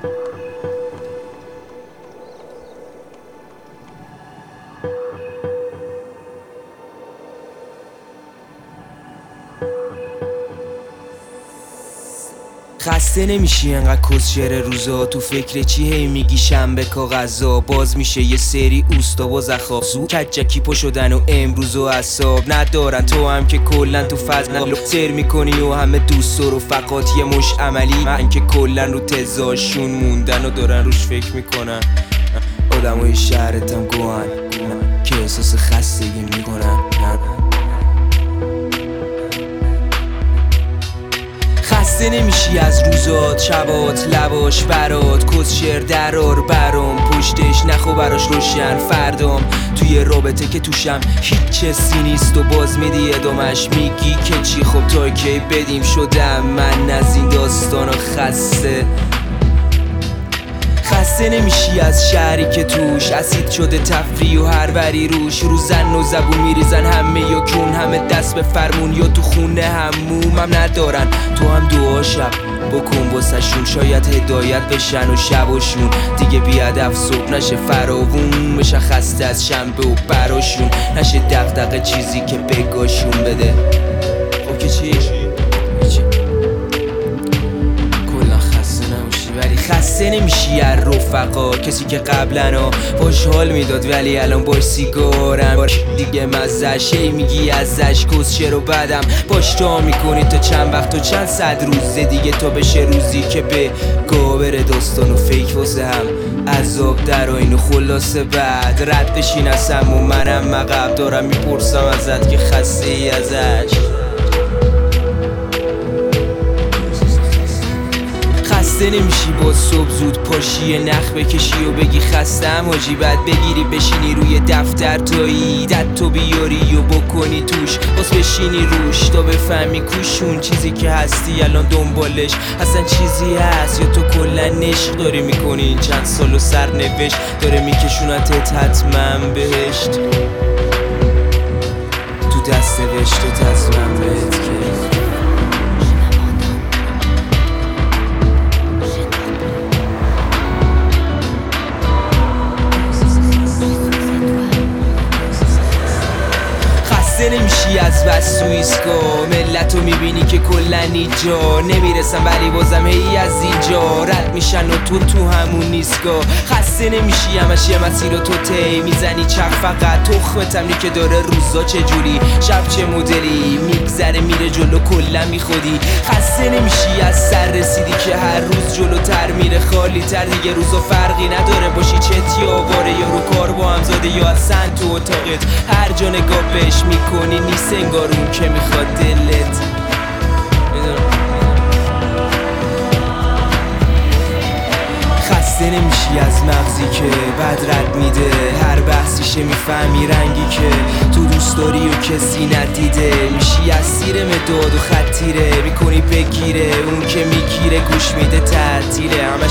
خسته نمیشی انقدر کسشر روزا، تو فکر چی هی میگی شنبه کاغذا، باز میشه یه سری اوستا و زخافزو کجکی پا شدن و امروز و عصاب ندارن. تو هم که کلن تو فضل سر میکنی و همه دوست و فقط یه مش عملی من که کلن رو تزاشون موندن و دارن روش فکر میکنن. آدمای شهرتم گوهن که احساس خستگی میکنن. خسته نمیشی از روزات، شبات، لباش برات کسشر درار برام پشتش نخو براش روشن فردام توی رابطه که توشم هیچ چیزی نیست و باز میدی ادامش میگی که چی خب تا کی بدیم شدم من از این داستانا خسته نمیشی از شهری که توش اسید شده تفریح و هر وری روش رو زن و زبون میریزن همه یا کون همه دست به فرمون یا تو خونه همومم ندارن. تو هم دعا شب بکن واسه شاید هدایت بشن و شباشون دیگه بیادف صبح نشه فراوون بشن خسته از شنبه و براشون نشه دغدغه چیزی که بگاشون بده. خب که چی؟ ولی خسته نمیشی از رفقا، کسی که قبلا باش حال میداد ولی الان باش سیگارم دیگه مزش هی میگی ازش کسشه رو بدم باش تا میکنی تا چند وقت و چند صد روز دیگه تا بشه روزی که به گابر داستان و فیک واسه هم عذاب در آین و خلاصه بعد رد بشین ازم و منم مقب دارم میپرسم ازت که خسته ای ازش. خسته نمیشی باز صبح زود پاشی نخ بکشی و بگی خستم حاجی بعد بگیری بشینی روی دفتر تایی دت تو بیاری و بکنی توش باز بشینی روش تا بفهمی کوشون چیزی که هستی الان دنبالش اصلا چیزی هست یا تو کلن نشق داری میکنی این چند سال و سرنوشت داره میکشونتت حتما بهشت تو دست نوشتت از من بهت که نمیشی از بس تو ایسکا ملتو میبینی که کلن اینجا نمیرسن ولی بازم هی از اینجا رد میشن و تو همون نیستگاه. خسته نمیشی همش یه مسیر رو تو تی میزنی چرخ فقط تخمتم که داره روزا چجوری شب چه مدلی میگذره میره جلو کلن میخودی. خسته نمیشی از سر رسیدی که هر روز جلوتر میره خالی تر دیگه روزا فرقی نداره باشی چت یا آواره یا رو کار با هم زاده یا اصلا تو اتاقت هر جا نگاه بهش میکنی نیست انگار اون که میخواد دلت. خسته نمیشی از مغزی که بد رد میده هر بحثیشه میفهمی رنگی که تو دوست داری و کسی ندیده میشی اسیر مداد و خطیره میکنی بگیره اون که میگیره گوش میده تعطیله همه